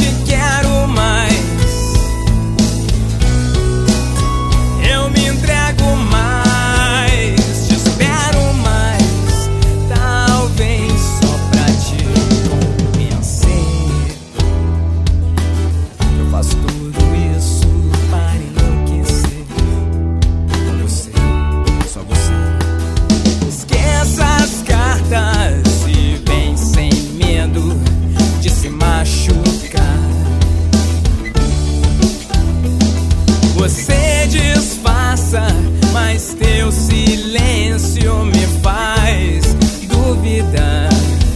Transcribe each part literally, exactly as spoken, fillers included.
quero mais. Eu me entrego mais, te espero mais, talvez só pra te convencer. Eu faço tudo isso para enlouquecer. Com você, só você. Esqueça as cartas e vem sem medo de se machucar. Você disfarça, mas teu silêncio me faz duvidar.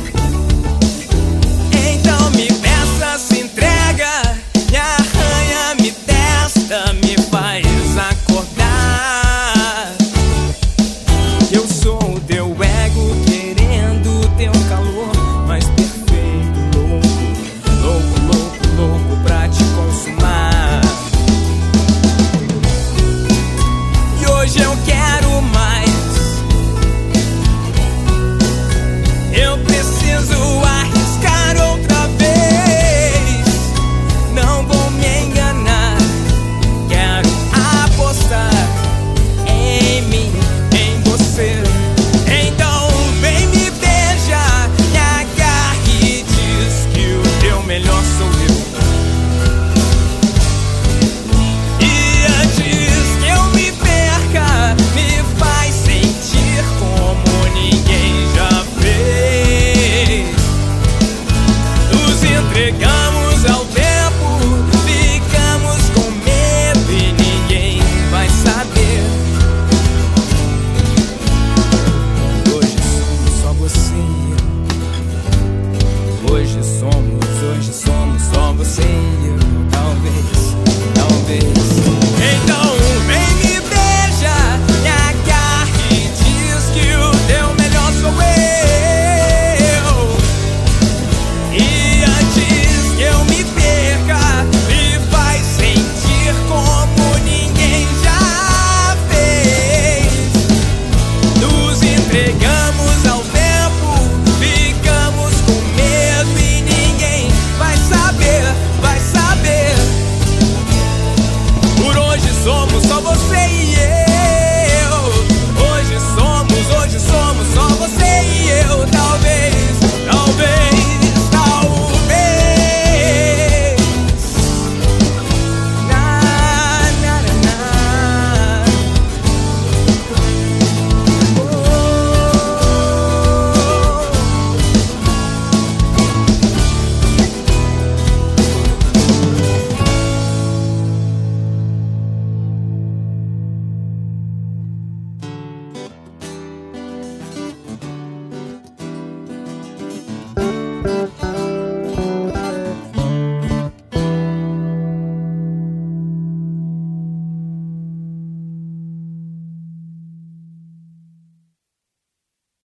Então me peça, se entrega, me arranha, me testa, me faz acordar. Eu sou o teu ego querendo teu calor mais perfeito, louco, louco, louco, louco pra te consumar. E hoje eu quero mais. Eu preciso arriscar outra vez. Não vou me enganar. Quero apostar em mim, em você. Então vem me beijar, me agarre e diz que o teu melhor sou eu. E antes que eu me perca, me faz sentir como ninguém já fez. Nos entregamos ao tempo, ficamos com medo e ninguém vai saber. Hoje somos só você e eu. Hoje somos, hoje somos só você e